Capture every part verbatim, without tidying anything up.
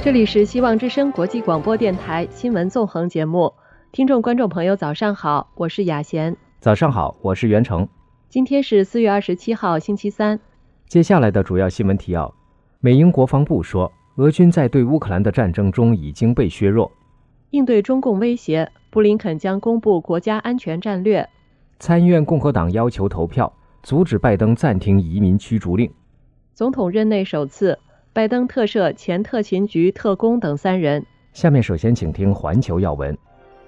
这里是希望之声国际广播电台新闻纵横节目，听众观众朋友早上好，我是雅贤。 早上好，我是袁成。 今天是四月二十七号星期三。 接下来的主要新闻提要：美英国防部说，俄军在对乌克兰的战争中已经被削弱。 应对中共威胁，布林肯将公布国家安全战略。 参议院共和党要求投票，阻止拜登暂停移民驱逐令。 总统任内首次，拜登特赦前特勤局特工等三人。 下面首先请听环球要闻。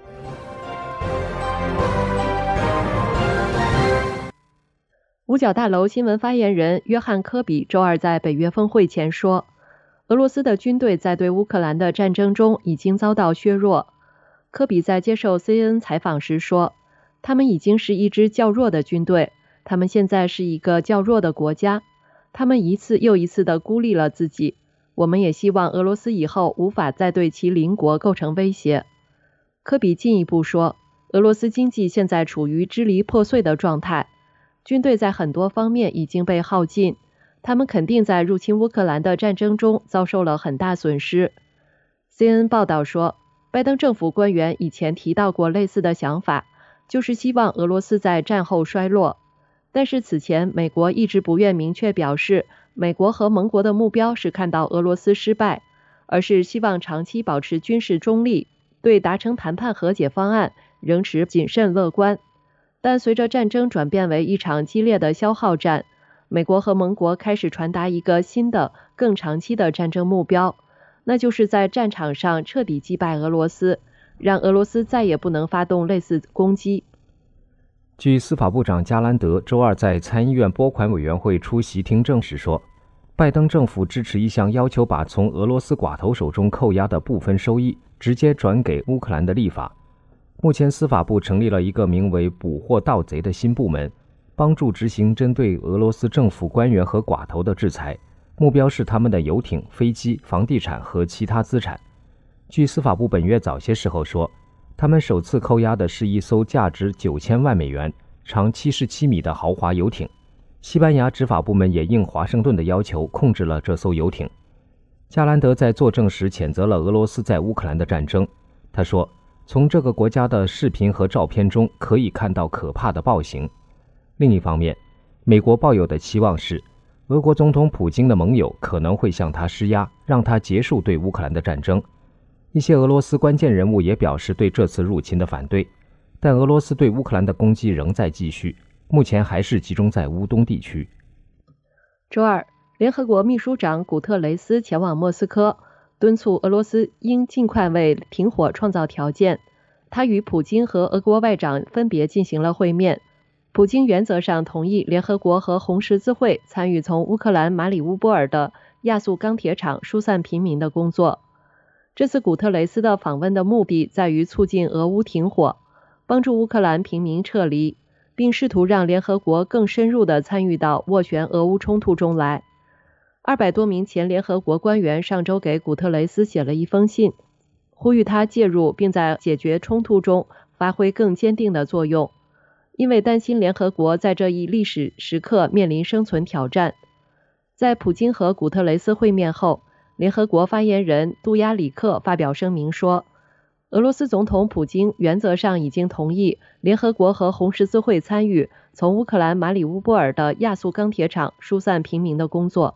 五角大楼新闻发言人约翰·科比周二在北约峰会前说，俄罗斯的军队在对乌克兰的战争中已经遭到削弱。科比在接受 C N N 采访时说，他们已经是一支较弱的军队，他们现在是一个较弱的国家，他们一次又一次地孤立了自己。我们也希望俄罗斯以后无法再对其邻国构成威胁。科比进一步说，俄罗斯经济现在处于支离破碎的状态，军队在很多方面已经被耗尽，他们肯定在入侵乌克兰的战争中遭受了很大损失。C N N 报道说，拜登政府官员以前提到过类似的想法，就是希望俄罗斯在战后衰落。但是此前美国一直不愿明确表示，美国和盟国的目标是看到俄罗斯失败，而是希望长期保持军事中立，对达成谈判和解方案仍持谨慎乐观。但随着战争转变为一场激烈的消耗战，美国和盟国开始传达一个新的、更长期的战争目标，那就是在战场上彻底击败俄罗斯，让俄罗斯再也不能发动类似攻击。 据司法部长加兰德周二在参议院拨款委员会出席听证时说，拜登政府支持一项要求把从俄罗斯寡头手中扣押的部分收益直接转给乌克兰的立法。目前司法部成立了一个名为捕获盗贼的新部门，帮助执行针对俄罗斯政府官员和寡头的制裁，目标是他们的游艇、飞机、房地产和其他资产。据司法部本月早些时候说，他们首次扣押的是一艘价值九千万美元、长七十七米的豪华游艇。西班牙执法部门也应华盛顿的要求控制了这艘游艇。加兰德在作证时谴责了俄罗斯在乌克兰的战争。他说，从这个国家的视频和照片中可以看到可怕的暴行。另一方面，美国抱有的期望是，俄国总统普京的盟友可能会向他施压，让他结束对乌克兰的战争。一些俄罗斯关键人物也表示对这次入侵的反对，但俄罗斯对乌克兰的攻击仍在继续，目前还是集中在乌东地区。 周二，联合国秘书长古特雷斯前往莫斯科，敦促俄罗斯应尽快为停火创造条件。他与普京和俄国外长分别进行了会面。普京原则上同意联合国和红十字会参与从乌克兰马里乌波尔的亚速钢铁厂疏散平民的工作。这次古特雷斯的访问的目的在于促进俄乌停火，帮助乌克兰平民撤离，并试图让联合国更深入地参与到斡旋俄乌冲突中来。二百多名前联合国官员上周给古特雷斯写了一封信，呼吁他介入并在解决冲突中发挥更坚定的作用，因为担心联合国在这一历史时刻面临生存挑战。在普京和古特雷斯会面后，联合国发言人杜亚里克发表声明说，俄罗斯总统普京原则上已经同意联合国和红十字会参与从乌克兰马里乌波尔的亚速钢铁厂疏散平民的工作。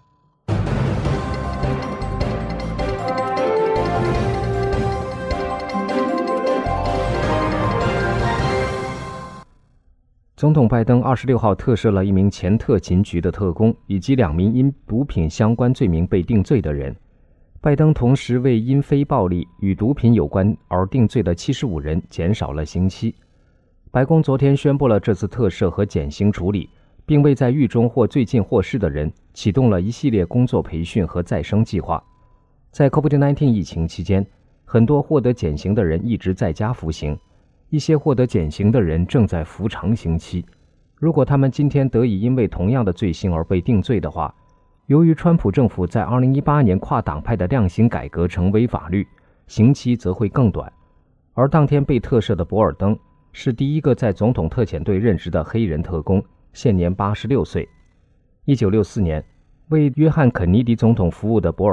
总统拜登二十六号特赦了一名前特勤局的特工以及两名因毒品相关罪名被定罪的人。拜登同时为因非暴力与毒品有关而定罪的七十五人减少了刑期。白宫昨天宣布了这次特赦和减刑处理，并为在狱中或最近获释的人启动了一系列工作培训和再生计划。在 COVID 十九 疫情期间，很多获得减刑的人一直在家服刑，一些获得减刑的人正在服长刑期。如果他们今天得以因为同样的罪行而被定罪的话，由于川普政府在二零一八年跨党派的量刑改革成为法律，刑期则会更短。而当天被特赦的博尔登是第一个在总统特遣队任职的黑人特工，现年八十六岁。一九六四年，为约翰·肯尼迪总统服务的博尔登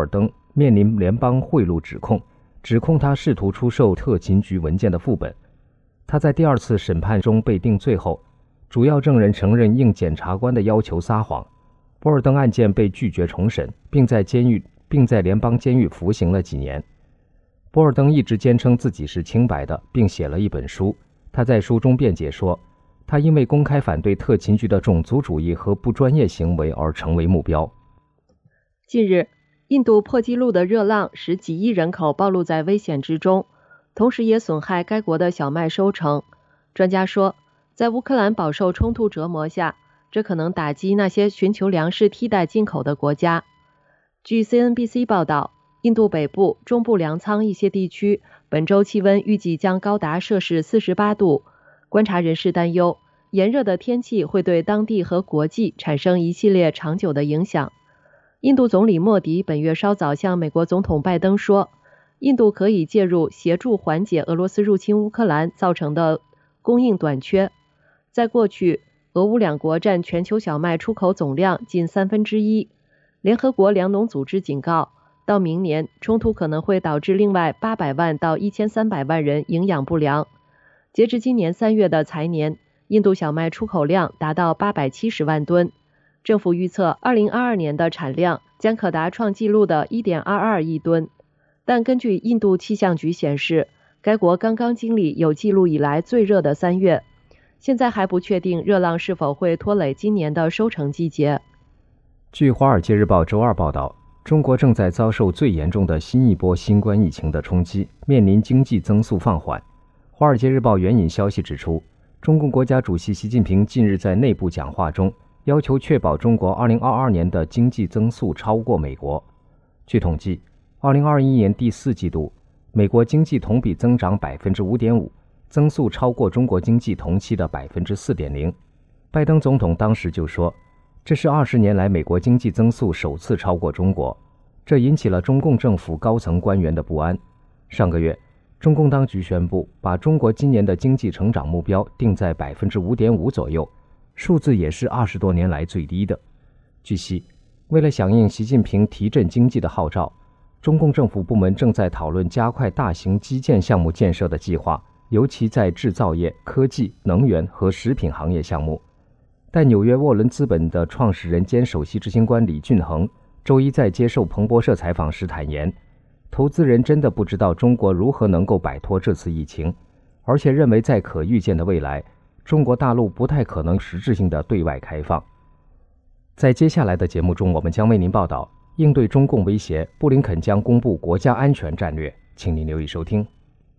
面临联邦贿赂指控，指控他试图出售特勤局文件的副本。他在第二次审判中被定罪后，主要证人承认应检察官的要求撒谎。波尔登案件被拒绝重审，并在监狱并在联邦监狱服刑了几年。波尔登一直坚称自己是清白的，并写了一本书。他在书中辩解说，他因为公开反对特勤局的种族主义和不专业行为而成为目标。 近日，印度破纪录的热浪使几亿人口暴露在危险之中，同时也损害该国的小麦收成。专家说，在乌克兰饱受冲突折磨下，这可能打击那些寻求粮食替代进口的国家。据 C N B C 报道，印度北部、中部粮仓一些地区本周气温预计将高达摄氏四十八度。观察人士担忧，炎热的天气会对当地和国际产生一系列长久的影响。印度总理莫迪本月稍早向美国总统拜登说，印度可以介入协助缓解俄罗斯入侵乌克兰造成的供应短缺。在过去，俄乌两国占全球小麦出口总量近三分之一。联合国粮农组织警告，到明年，冲突可能会导致另外八百万到一千三百万人营养不良。截至今年三月的财年，印度小麦出口量达到八百七十万吨。政府预测二零二二年的产量将可达创纪录的 一点二二亿吨。但根据印度气象局显示，该国刚刚经历有记录以来最热的三月。现在还不确定热浪是否会拖累今年的收成季节。 据《华尔街日报》周二报道，中国正在遭受最严重的新一波新冠疫情的冲击，面临经济增速放缓。《华尔街日报》援引消息指出，中共国家主席习近平近日在内部讲话中要求确保中国二零二二年的经济增速超过美国。据统计，二零二一年第四季度，美国经济同比增长 百分之五点五，增速超过中国经济同期的 百分之四点零。 拜登总统当时就说，这是二十年来美国经济增速首次超过中国，这引起了中共政府高层官员的不安。上个月，中共当局宣布把中国今年的经济成长目标定在 百分之五点五 左右，数字也是二十多年来最低的。据悉，为了响应习近平提振经济的号召，中共政府部门正在讨论加快大型基建项目建设的计划，尤其在制造业、科技、能源和食品行业项目。但纽约沃伦资本的创始人兼首席执行官李俊恒周一在接受彭博社采访时坦言，投资人真的不知道中国如何能够摆脱这次疫情，而且认为在可预见的未来，中国大陆不太可能实质性的对外开放。在接下来的节目中，我们将为您报道，应对中共威胁，布林肯将公布国家安全战略，请您留意收听。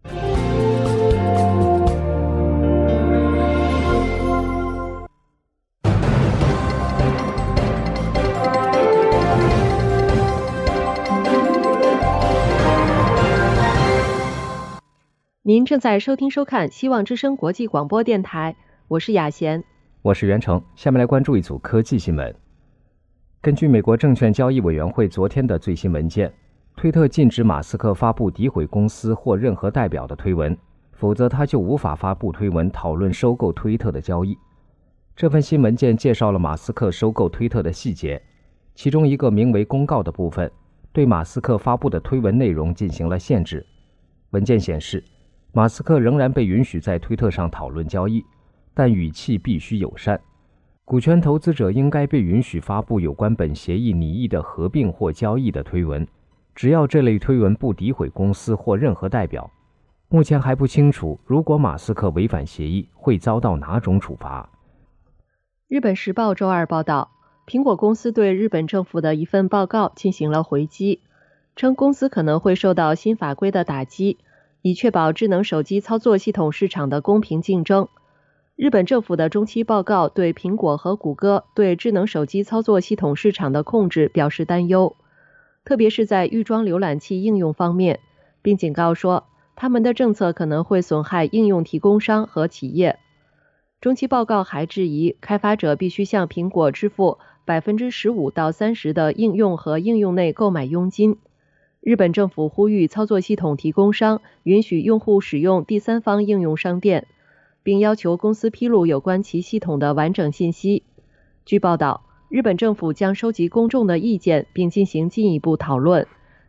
您正在收听收看希望之声国际广播电台，我是雅贤， 我是袁成。下面来关注一组科技新闻。根据美国证券交易委员会昨天的最新文件，推特禁止马斯克发布诋毁公司或任何代表的推文，否则他就无法发布推文讨论收购推特的交易。这份新文件介绍了马斯克收购推特的细节，其中一个名为公告的部分对马斯克发布的推文内容进行了限制。文件显示，马斯克仍然被允许在推特上讨论交易，但语气必须友善。股权投资者应该被允许发布有关本协议拟议的合并或交易的推文，只要这类推文不诋毁公司或任何代表。目前还不清楚，如果马斯克违反协议，会遭到哪种处罚。 日本时报周二报道，苹果公司对日本政府的一份报告进行了回击，称公司可能会受到新法规的打击，以确保智能手机操作系统市场的公平竞争。日本政府的中期报告对苹果和谷歌对智能手机操作系统市场的控制表示担忧，特别是在预装浏览器应用方面，并警告说，他们的政策可能会损害应用提供商和企业。中期报告还质疑，开发者必须向苹果支付 百分之十五到三十 的应用和应用内购买佣金。日本政府呼吁操作系统提供商允许用户使用第三方应用商店，并要求公司披露有关其系统的完整信息。据报道，日本政府将收集公众的意见并进行进一步讨论，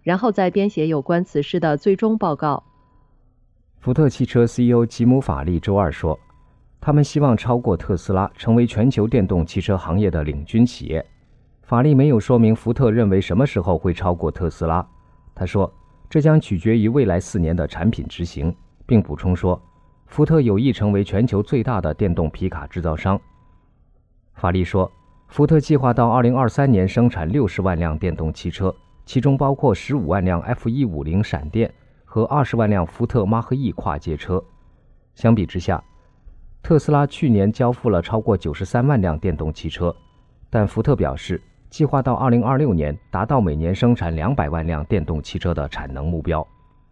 然后再编写有关此事的最终报告。 福特汽车 C E O 吉姆·法利周二说，他们希望超过特斯拉，成为全球电动汽车行业的领军企业。法利没有说明福特认为什么时候会超过特斯拉。他说，这将取决于未来四年的产品执行，并补充说，福特有意成为全球最大的电动皮卡制造商。法利说，福特计划到二零二三年生产六十万辆电动汽车，其中包括十五万辆 F 一五零 闪电和二十万辆福特马赫 E 跨界车。相比之下，特斯拉去年交付了超过九十三万辆电动汽车，但福特表示，计划到二零二六年达到每年生产两百万辆电动汽车的产能目标。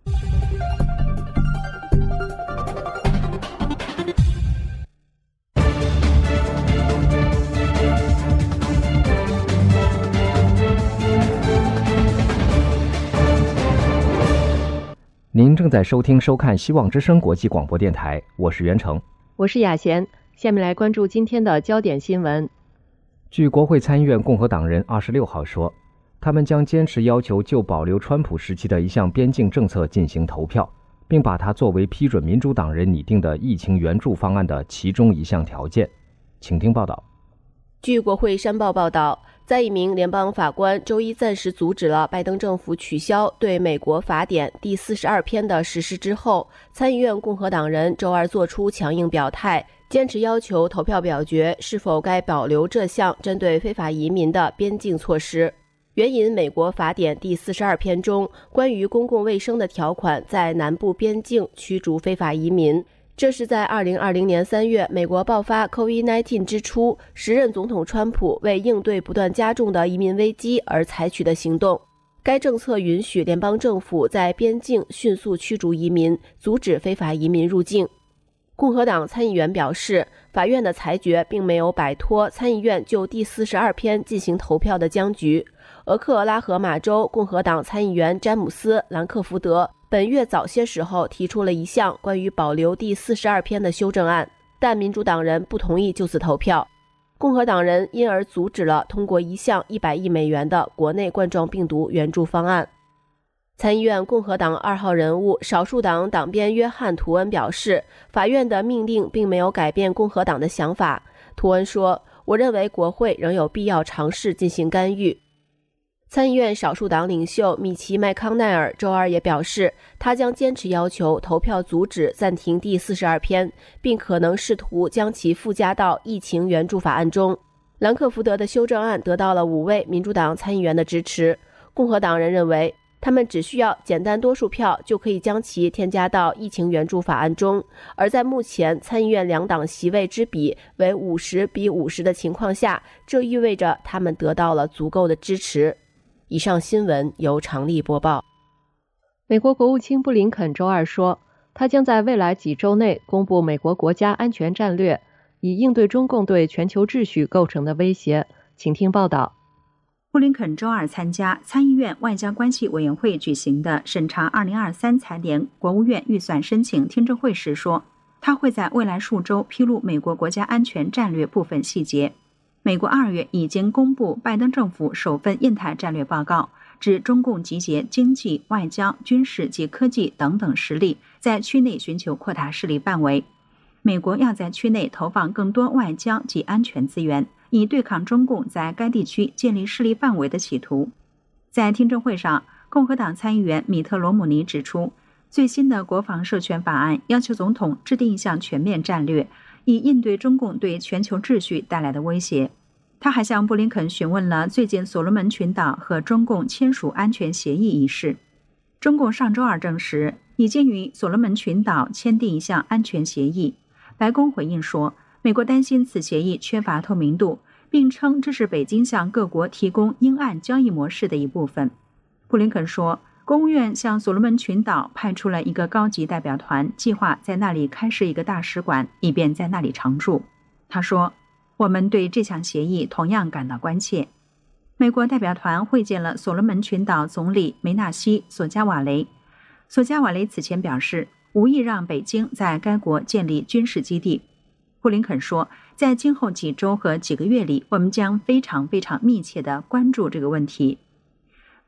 您正在收听收看希望之声国际广播电台，我是袁成， 我是雅贤。下面来关注今天的焦点新闻。 据国会参议院共和党人二十六号说，他们将坚持要求就保留川普时期的一项边境政策进行投票，并把它作为批准民主党人拟定的疫情援助方案的其中一项条件。请听报道。 据国会山报报道，在一名联邦法官周一暂时阻止了拜登政府取消对美国法典第四十二篇的实施之后，参议院共和党人周二作出强硬表态，坚持要求投票表决是否该保留这项针对非法移民的边境措施。援引美国法典第四十二篇中关于公共卫生的条款，在南部边境驱逐非法移民。这是在二零二零年三月美国爆发 COVID 十九 之初，时任总统川普为应对不断加重的移民危机而采取的行动。该政策允许联邦政府在边境迅速驱逐移民，阻止非法移民入境。共和党参议员表示，法院的裁决并没有摆脱参议院就第四十二篇进行投票的僵局。俄克拉荷马州共和党参议员詹姆斯·兰克福德本月早些时候提出了一项关于保留第四十二篇的修正案，但民主党人不同意就此投票。共和党人因而阻止了通过一项一百亿美元的国内冠状病毒援助方案。参议院共和党二号人物少数党党鞭约翰·图恩表示，法院的命令并没有改变共和党的想法。图恩说，我认为国会仍有必要尝试进行干预。参议院少数党领袖米奇·麦康奈尔周二也表示，他将坚持要求投票阻止暂停第四十二篇，并可能试图将其附加到疫情援助法案中。兰克福德的修正案得到了五位民主党参议员的支持。共和党人认为，他们只需要简单多数票就可以将其添加到疫情援助法案中，而在目前参议院两党席位之比为五十比五十的情况下，这意味着他们得到了足够的支持。以上新闻由常丽播报。 美国国务卿布林肯周二说，他将在未来几周内公布美国国家安全战略，以应对中共对全球秩序构成的威胁。请听报道。 布林肯周二参加参议院外交关系委员会举行的审查二零二三财年国务院预算申请听证会时说，他会在未来数周披露美国国家安全战略部分细节。美国二月已经公布拜登政府首份印太战略报告，指中共集结经济、外交、军事及科技等等实力，在区内寻求扩大势力范围。美国要在区内投放更多外交及安全资源，以对抗中共在该地区建立势力范围的企图。在听证会上，共和党参议员米特·罗姆尼指出，最新的国防授权法案要求总统制定一项全面战略，以应对中共对全球秩序带来的威胁。他还向布林肯询问了最近所罗门群岛和中共签署安全协议一事。中共上周二证实，已经与所罗门群岛签订一项安全协议。白宫回应说，美国担心此协议缺乏透明度，并称这是北京向各国提供阴暗交易模式的一部分。布林肯说，国务院向所罗门群岛派出了一个高级代表团，计划在那里开设一个大使馆，以便在那里常驻。他说，我们对这项协议同样感到关切。美国代表团会见了所罗门群岛总理梅纳西·索加瓦雷。索加瓦雷此前表示，无意让北京在该国建立军事基地。布林肯说，在今后几周和几个月里，我们将非常非常密切地关注这个问题。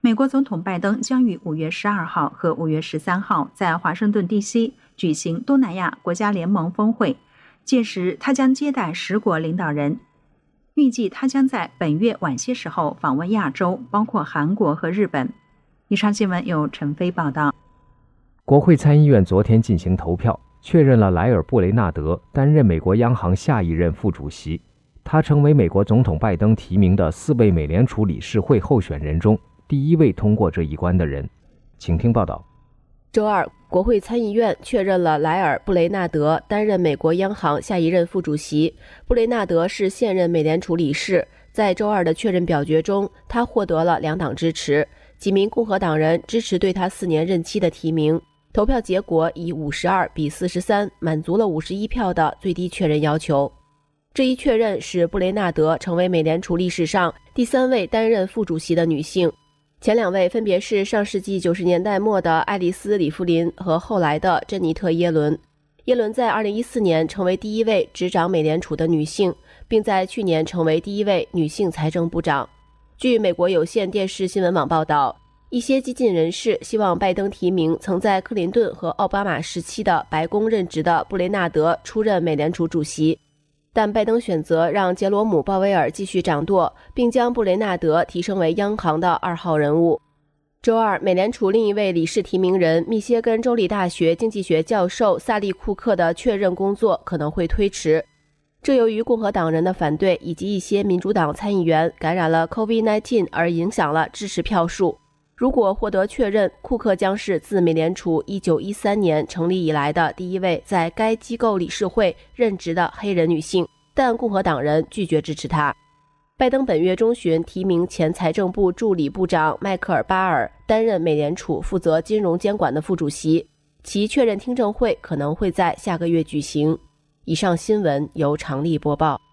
美国总统拜登将于五月十二号和五月十三号在华盛顿 D C 举行东南亚国家联盟峰会，届时他将接待十国领导人。预计他将在本月晚些时候访问亚洲，包括韩国和日本。以上新闻由陈飞报道。 国会参议院昨天进行投票，确认了莱尔·布雷纳德担任美国央行下一任副主席，他成为美国总统拜登提名的四位美联储理事会候选人中第一位通过这一关的人。请听报道。 周二，国会参议院确认了莱尔·布雷纳德担任美国央行下一任副主席。布雷纳德是现任美联储理事，在周二的确认表决中，他获得了两党支持，几名共和党人支持对他四年任期的提名。投票结果以五十二比四十三满足了五十一票的最低确认要求。这一确认使布雷纳德成为美联储历史上第三位担任副主席的女性。前两位分别是上世纪九十年代末的爱丽丝·里弗林和后来的珍妮特·耶伦。耶伦在二零一四年成为第一位执掌美联储的女性，并在去年成为第一位女性财政部长。据美国有线电视新闻网报道，一些激进人士希望拜登提名曾在克林顿和奥巴马时期的白宫任职的布雷纳德出任美联储主席，但拜登选择让杰罗姆·鲍威尔继续掌舵，并将布雷纳德提升为央行的二号人物。周二，美联储另一位理事提名人密歇根州立大学经济学教授萨利库克的确认工作可能会推迟，这由于共和党人的反对以及一些民主党参议员感染了 COVID 十九 而影响了支持票数。如果获得确认，库克将是自美联储一九一三年成立以来的第一位在该机构理事会任职的黑人女性，但共和党人拒绝支持她。拜登本月中旬提名前财政部助理部长迈克尔·巴尔担任美联储负责金融监管的副主席，其确认听证会可能会在下个月举行。以上新闻由常丽播报。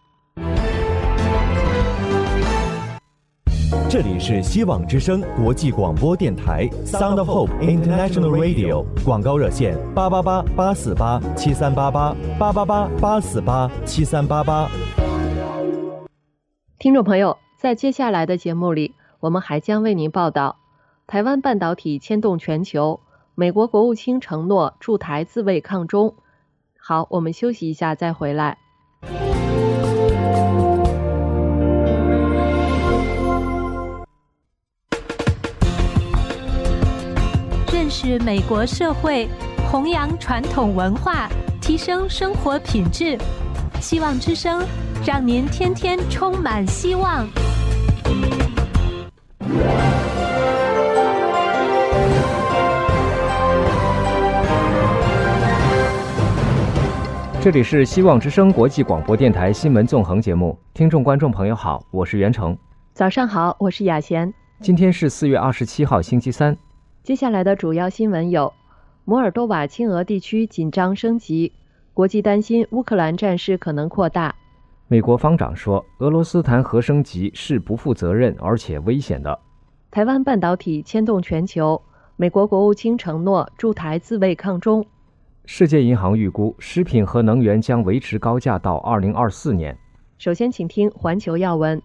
这里是希望之声国际广播电台 Sound of Hope International Radio， 广告热线八八八八四八七三八八八八八八四八七三八八。 听众朋友，在接下来的节目里，我们还将为您报道台湾半导体牵动全球，美国国务卿承诺驻台自卫抗中。好，我们休息一下再回来。 认识美国社会，弘扬传统文化，提升生活品质。希望之声，让您天天充满希望。 这里是希望之声国际广播电台新闻纵横节目，听众观众朋友好，我是袁成。 早上好，我是雅贤。 今天是四月二十七号星期三。 接下来的主要新闻有：摩尔多瓦亲俄地区紧张升级，国际担心乌克兰战事可能扩大。 美国方长说，俄罗斯谈核升级是不负责任而且危险的。 台湾半导体牵动全球，美国国务卿承诺驻台自卫抗中。 世界银行预估，食品和能源将维持高价到二零二四年。 首先请听环球要闻。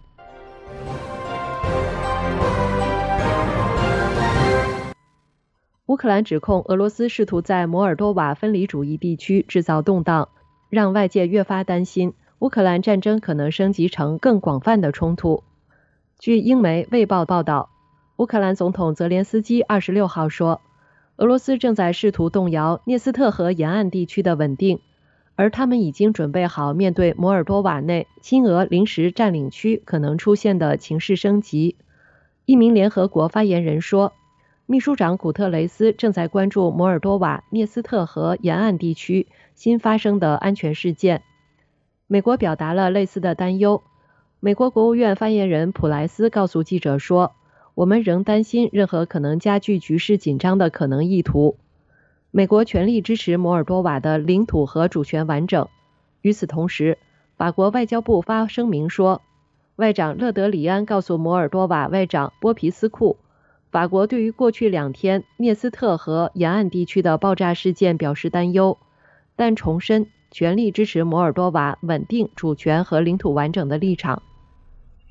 乌克兰指控俄罗斯试图在摩尔多瓦分离主义地区制造动荡，让外界越发担心乌克兰战争可能升级成更广泛的冲突。据英媒《卫报》报道，乌克兰总统泽连斯基二十六号说，俄罗斯正在试图动摇涅斯特河沿岸地区的稳定，而他们已经准备好面对摩尔多瓦内亲俄临时占领区可能出现的情势升级。一名联合国发言人说，秘书长古特雷斯正在关注摩尔多瓦涅斯特河沿岸地区新发生的安全事件。美国表达了类似的担忧。美国国务院发言人普莱斯告诉记者说，我们仍担心任何可能加剧局势紧张的可能意图。美国全力支持摩尔多瓦的领土和主权完整。与此同时，法国外交部发声明说，外长勒德里安告诉摩尔多瓦外长波皮斯库，法国对于过去两天涅斯特河沿岸地区的爆炸事件表示担忧，但重申全力支持摩尔多瓦稳定主权和领土完整的立场。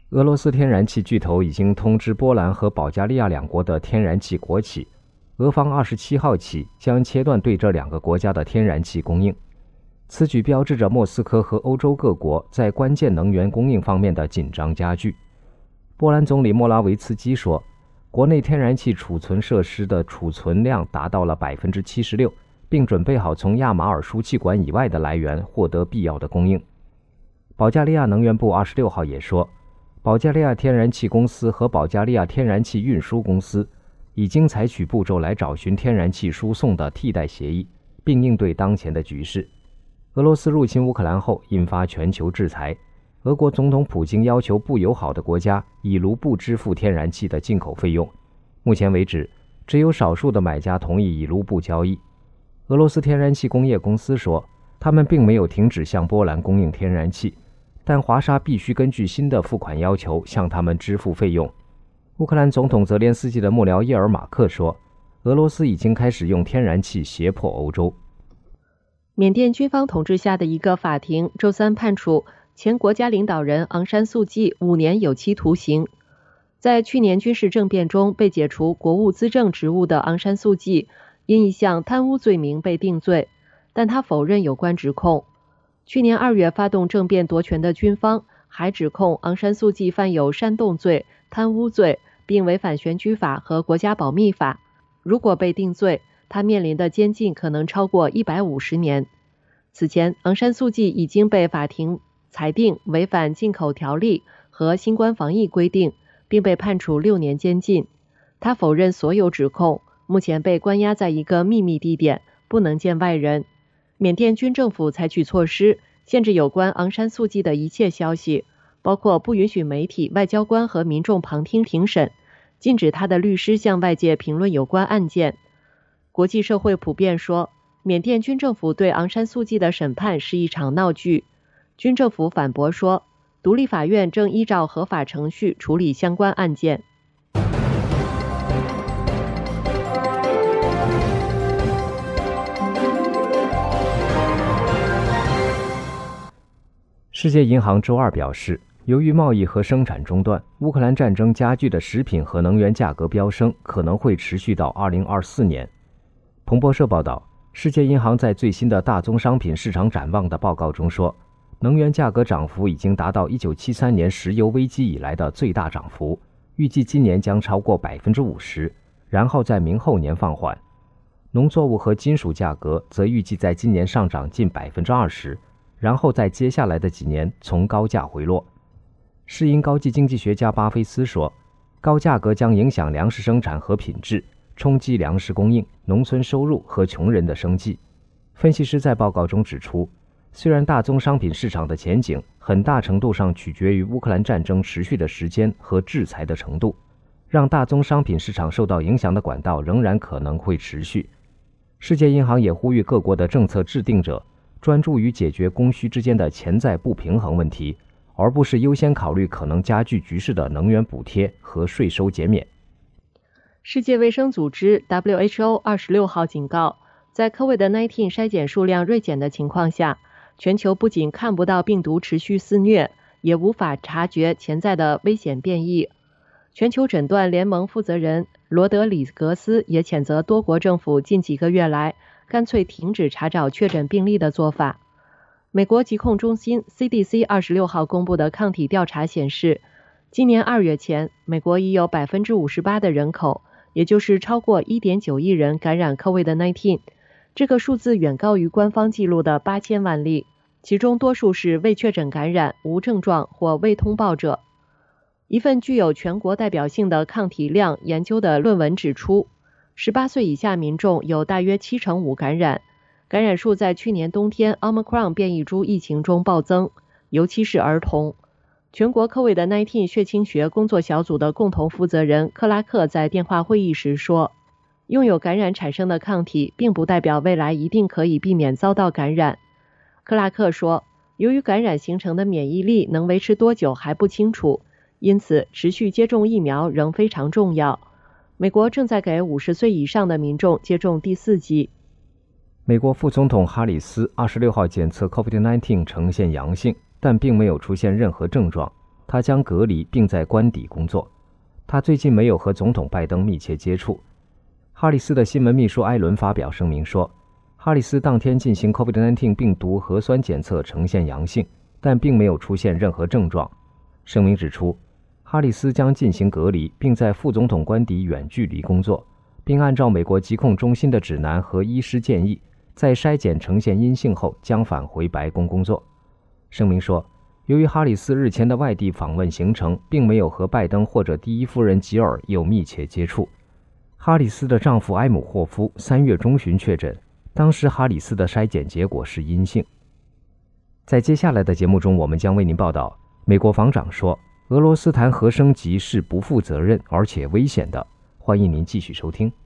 俄罗斯天然气巨头已经通知波兰和保加利亚两国的天然气国企，俄方二十七号起将切断对这两个国家的天然气供应。此举标志着莫斯科和欧洲各国在关键能源供应方面的紧张加剧。波兰总理莫拉维茨基说，国内天然气储存设施的储存量达到了 百分之七十六， 并准备好从亚马尔输气管以外的来源获得必要的供应。保加利亚能源部二十六号也说，保加利亚天然气公司和保加利亚天然气运输公司已经采取步骤来找寻天然气输送的替代协议，并应对当前的局势。俄罗斯入侵乌克兰后引发全球制裁，俄国总统普京要求不友好的国家以卢布支付天然气的进口费用。目前为止，只有少数的买家同意以卢布交易。俄罗斯天然气工业公司说，他们并没有停止向波兰供应天然气，但华沙必须根据新的付款要求向他们支付费用。乌克兰总统泽连斯基的幕僚叶尔马克说，俄罗斯已经开始用天然气胁迫欧洲。 缅甸军方统治下的一个法庭周三判处前国家领导人昂山素季五年有期徒刑。在去年军事政变中被解除国务资政职务的昂山素季因一项贪污罪名被定罪，但他否认有关指控。去年二月发动政变夺权的军方还指控昂山素季犯有煽动罪、贪污罪，并违反选举法和国家保密法。如果被定罪，他面临的监禁可能超过一百五十年。此前，昂山素季已经被法庭裁定违反进口条例和新冠防疫规定，并被判处六年监禁。他否认所有指控，目前被关押在一个秘密地点，不能见外人。缅甸军政府采取措施，限制有关昂山素季的一切消息，包括不允许媒体、外交官和民众旁听庭审，禁止他的律师向外界评论有关案件。国际社会普遍说，缅甸军政府对昂山素季的审判是一场闹剧。军政府反驳说，独立法院正依照合法程序处理相关案件。 世界银行周二表示，由于贸易和生产中断，乌克兰战争加剧的食品和能源价格飙升可能会持续到二零二四年。彭博社报道，世界银行在最新的大宗商品市场展望的报告中说，能源价格涨幅已经达到一九七三年石油危机以来的最大涨幅，预计今年将超过 百分之五十， 然后在明后年放缓。农作物和金属价格则预计在今年上涨近 百分之二十， 然后在接下来的几年从高价回落。世银高级经济学家巴菲斯说，高价格将影响粮食生产和品质，冲击粮食供应、农村收入和穷人的生计。分析师在报告中指出，虽然大宗商品市场的前景很大程度上取决于乌克兰战争持续的时间和制裁的程度，让大宗商品市场受到影响的管道仍然可能会持续。世界银行也呼吁各国的政策制定者专注于解决供需之间的潜在不平衡问题，而不是优先考虑可能加剧局势的能源补贴和税收减免。 世界卫生组织 W H O 二十六号警告，在 COVID 十九 筛检数量锐减的情况下，全球不仅看不到病毒持续肆虐，也无法察觉潜在的危险变异。全球诊断联盟负责人罗德里格斯也谴责多国政府近几个月来干脆停止查找确诊病例的做法。美国疾控中心 C D C 二十六号公布的抗体调查显示，今年二月前，美国已有 百分之五十八 的人口，也就是超过 一点九亿人感染 COVID 十九， 这个数字远高于官方记录的八千万例，其中多数是未确诊感染、无症状或未通报者。一份具有全国代表性的抗体量研究的论文指出，十八岁以下民众有大约七成五感染，感染数在去年冬天 Omicron 变异株疫情中暴增，尤其是儿童。全国 COVID 十九 血清学工作小组的共同负责人克拉克在电话会议时说，拥有感染产生的抗体并不代表未来一定可以避免遭到感染。克拉克说，由于感染形成的免疫力能维持多久还不清楚，因此持续接种疫苗仍非常重要。美国正在给五十岁以上的民众接种第四剂。 美国副总统哈里斯二十六号检测 COVID 十九 呈现阳性，但并没有出现任何症状。 他将隔离并在官邸工作。他最近没有和总统拜登密切接触。哈里斯的新闻秘书埃伦发表声明说，哈里斯当天进行 COVID 十九 病毒核酸检测呈现阳性，但并没有出现任何症状。声明指出，哈里斯将进行隔离，并在副总统官邸远距离工作，并按照美国疾控中心的指南和医师建议，在筛检呈现阴性后将返回白宫工作。声明说，由于哈里斯日前的外地访问行程并没有和拜登或者第一夫人吉尔有密切接触。哈里斯的丈夫埃姆霍夫三月中旬确诊，当时哈里斯的筛检结果是阴性。在接下来的节目中，我们将为您报道，美国防长说，俄罗斯谈核升级是不负责任而且危险的。欢迎您继续收听。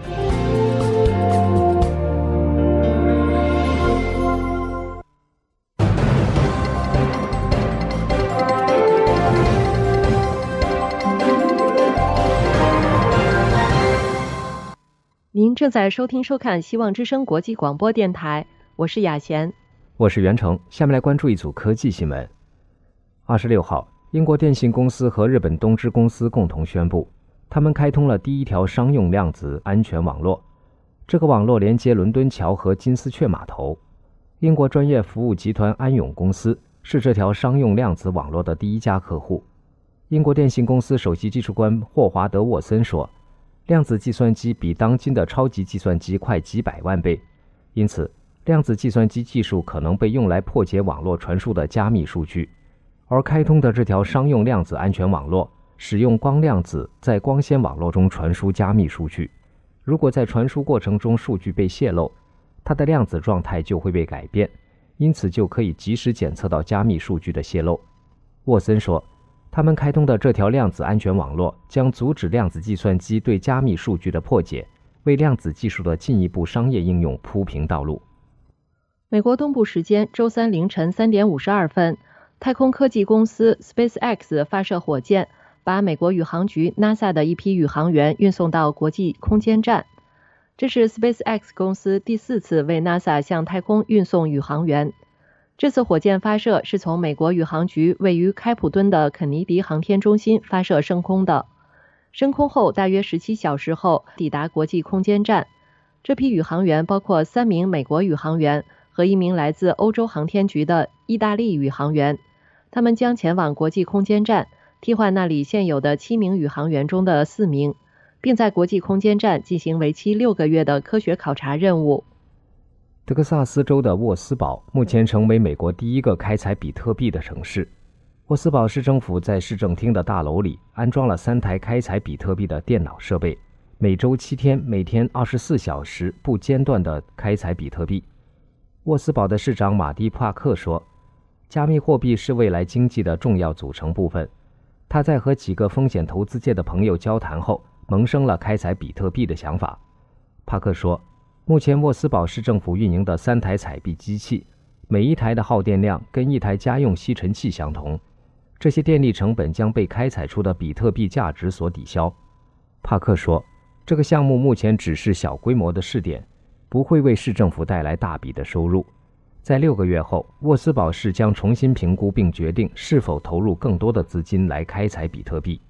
您正在收听收看希望之声国际广播电台，我是雅贤， 我是袁成。下面来关注一组科技新闻。二十六号，英国电信公司和日本东芝公司共同宣布，他们开通了第一条商用量子安全网络。这个网络连接伦敦桥和金丝雀码头。英国专业服务集团安永公司是这条商用量子网络的第一家客户。英国电信公司首席技术官霍华德·沃森说，量子计算机比当今的超级计算机快几百万倍，因此量子计算机技术可能被用来破解网络传输的加密数据。而开通的这条商用量子安全网络使用光量子在光纤网络中传输加密数据。如果在传输过程中数据被泄露，它的量子状态就会被改变，因此就可以及时检测到加密数据的泄露。沃森说，他们开通的这条量子安全网络将阻止量子计算机对加密数据的破解，为量子技术的进一步商业应用铺平道路。 美国东部时间周三凌晨三点五十二分，太空科技公司 SpaceX 发射火箭，把美国宇航局 NASA 的一批宇航员运送到国际空间站。这是 SpaceX 公司第四次为 NASA 向太空运送宇航员。这次火箭发射是从美国宇航局位于开普敦的肯尼迪航天中心发射升空的。升空后大约十七小时后抵达国际空间站。这批宇航员包括三名美国宇航员和一名来自欧洲航天局的意大利宇航员。他们将前往国际空间站，替换那里现有的七名宇航员中的四名，并在国际空间站进行为期六个月的科学考察任务。 德克萨斯州的沃斯堡目前成为美国第一个开采比特币的城市。沃斯堡市政府在市政厅的大楼里安装了三台开采比特币的电脑设备，每周七天，每天二十四小时不间断地开采比特币。沃斯堡的市长马蒂·帕克说，加密货币是未来经济的重要组成部分。他在和几个风险投资界的朋友交谈后，萌生了开采比特币的想法。帕克说，目前沃斯堡市政府运营的三台采币机器，每一台的耗电量跟一台家用吸尘器相同，这些电力成本将被开采出的比特币价值所抵消。帕克说，这个项目目前只是小规模的试点，不会为市政府带来大笔的收入。在六个月后，沃斯堡市将重新评估并决定是否投入更多的资金来开采比特币。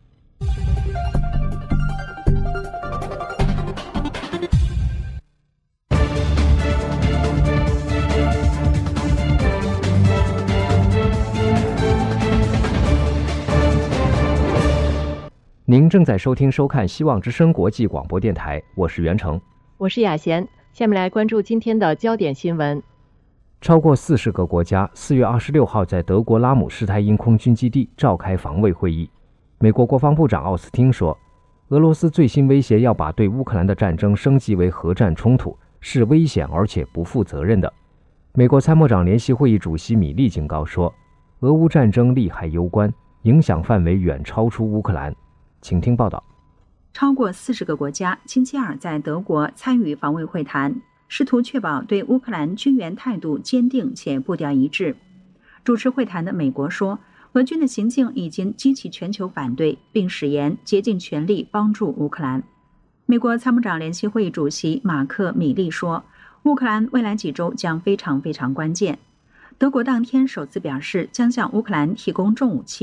您正在收听收看希望之声国际广播电台，我是袁成， 我是雅贤。下面来关注今天的焦点新闻。 超过四十个国家四月二十六号在德国拉姆施泰因空军基地召开防卫会议。美国国防部长奥斯汀说，俄罗斯最新威胁要把对乌克兰的战争升级为核战冲突，是危险而且不负责任的。美国参谋长联席会议主席米利警告说，俄乌战争利害攸关，影响范围远超出乌克兰。请听报道。 超过四十个国家星期二在德国参与防卫会谈，试图确保对乌克兰军援态度坚定且步调一致。主持会谈的美国说，俄军的行径已经激起全球反对，并誓言竭尽全力帮助乌克兰。美国参谋长联席会议主席马克·米利说，乌克兰未来几周将非常非常关键。德国当天首次表示将向乌克兰提供重武器，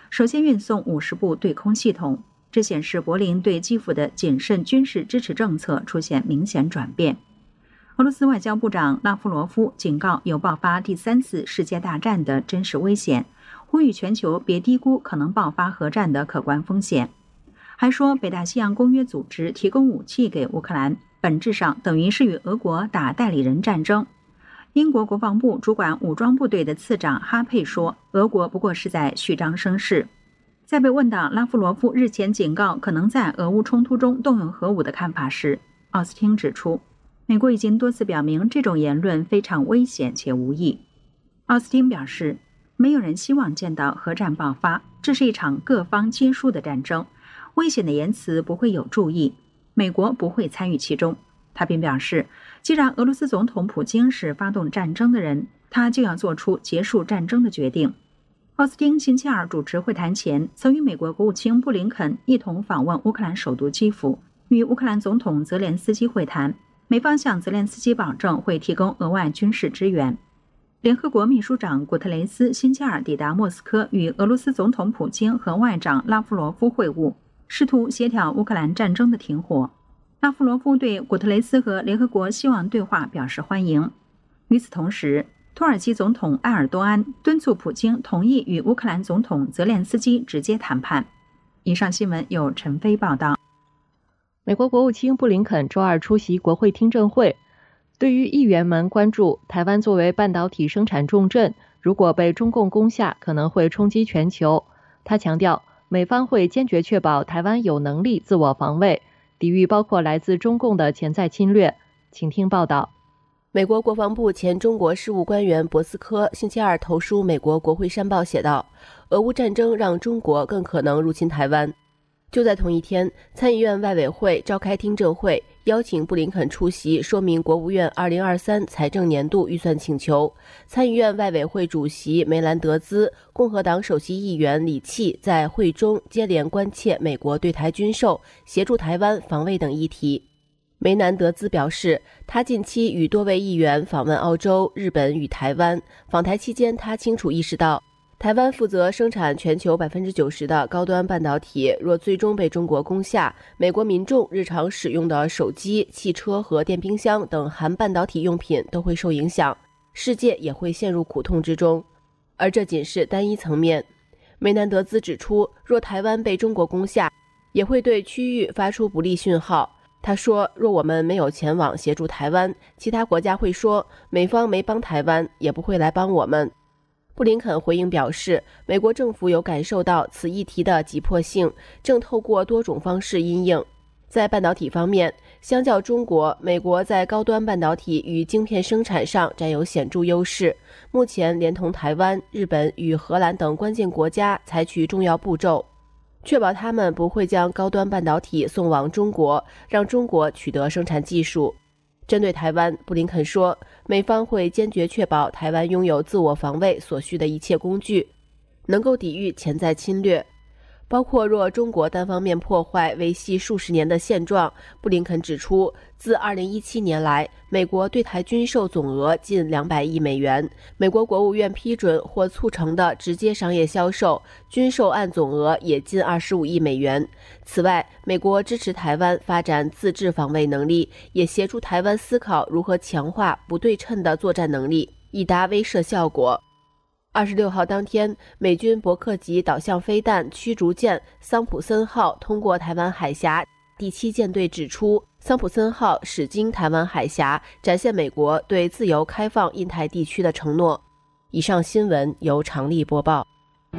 首先运送五十部对空系统，这显示柏林对基辅的谨慎军事支持政策出现明显转变。俄罗斯外交部长拉夫罗夫警告有爆发第三次世界大战的真实危险，呼吁全球别低估可能爆发核战的可观风险。还说北大西洋公约组织提供武器给乌克兰，本质上等于是与俄国打代理人战争。英国国防部主管武装部队的次长哈佩说，俄国不过是在虚张声势。在被问到拉夫罗夫日前警告可能在俄乌冲突中动用核武的看法时，奥斯汀指出，美国已经多次表明这种言论非常危险且无益。奥斯汀表示，没有人希望见到核战爆发，这是一场各方皆输的战争，危险的言辞不会有注意，美国不会参与其中。他并表示，既然俄罗斯总统普京是发动战争的人，他就要做出结束战争的决定。奥斯汀星期二主持会谈前，曾与美国国务卿布林肯一同访问乌克兰首都基辅，与乌克兰总统泽连斯基会谈。美方向泽连斯基保证会提供额外军事支援。联合国秘书长古特雷斯星期二抵达莫斯科，与俄罗斯总统普京和外长拉夫罗夫会晤，试图协调乌克兰战争的停火。拉夫罗夫对古特雷斯和联合国希望对话表示欢迎。与此同时，土耳其总统埃尔多安敦促普京同意与乌克兰总统泽连斯基直接谈判。以上新闻由陈飞报道。 美国国务卿布林肯周二出席国会听证会，对于议员们关注台湾作为半导体生产重镇，如果被中共攻下，可能会冲击全球。他强调，美方会坚决确保台湾有能力自我防卫，抵御包括来自中共的潜在侵略。请听报道。 美国国防部前中国事务官员博斯科星期二投书美国国会山报写道，俄乌战争让中国更可能入侵台湾。就在同一天，参议院外委会召开听证会，邀请布林肯出席，说明国务院二零二三财政年度预算请求。参议院外委会主席梅兰德兹、共和党首席议员李契在会中接连关切美国对台军售、协助台湾防卫等议题。梅南德兹表示，他近期与多位议员访问澳洲、日本与台湾，访台期间他清楚意识到，台湾负责生产全球 百分之九十 的高端半导体，若最终被中国攻下，美国民众日常使用的手机、汽车和电冰箱等含半导体用品都会受影响，世界也会陷入苦痛之中。而这仅是单一层面。梅南德兹指出，若台湾被中国攻下，也会对区域发出不利讯号。他说，若我们没有前往协助台湾，其他国家会说美方没帮台湾，也不会来帮我们。布林肯回应表示，美国政府有感受到此议题的急迫性，正透过多种方式因应。在半导体方面，相较中国，美国在高端半导体与晶片生产上占有显著优势。目前连同台湾、日本与荷兰等关键国家采取重要步骤，确保他们不会将高端半导体送往中国，让中国取得生产技术。针对台湾，布林肯说，美方会坚决确保台湾拥有自我防卫所需的一切工具，能够抵御潜在侵略，包括若中国单方面破坏维系数十年的现状。布林肯指出，自二零一七年来，美国对台军售总额近两百亿美元，美国国务院批准或促成的直接商业销售军售案总额也近二十五亿美元。此外，美国支持台湾发展自制防卫能力，也协助台湾思考如何强化不对称的作战能力，以达威慑效果。二十六号当天，美军伯克级导向飞弹驱逐舰桑普森号通过台湾海峡。第七舰队指出，桑普森号驶经台湾海峡，展现美国对自由开放印太地区的承诺。以上新闻由常丽播报。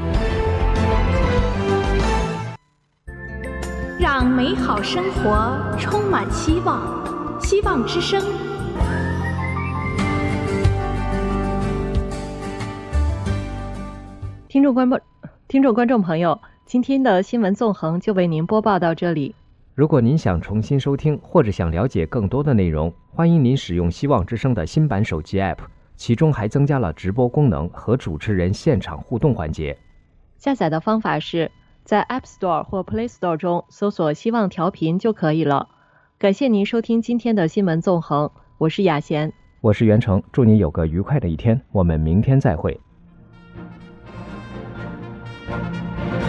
让美好生活充满希望，希望之声。 听众观众、听众观众朋友，今天的新闻纵横就为您播报到这里。 如果您想重新收听或者想了解更多的内容，欢迎您使用希望之声的新版手机 App， 其中还增加了直播功能和主持人现场互动环节。 下载的方法是在 App Store 或 Play Store 中搜索希望调频就可以了。感谢您收听今天的新闻纵横，我是雅贤， 我是袁成，祝您有个愉快的一天，我们明天再会。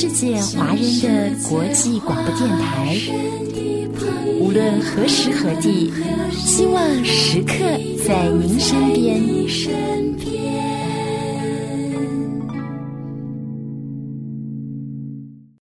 世界华人的国际广播电台，无论何时何地，希望时刻在您身边。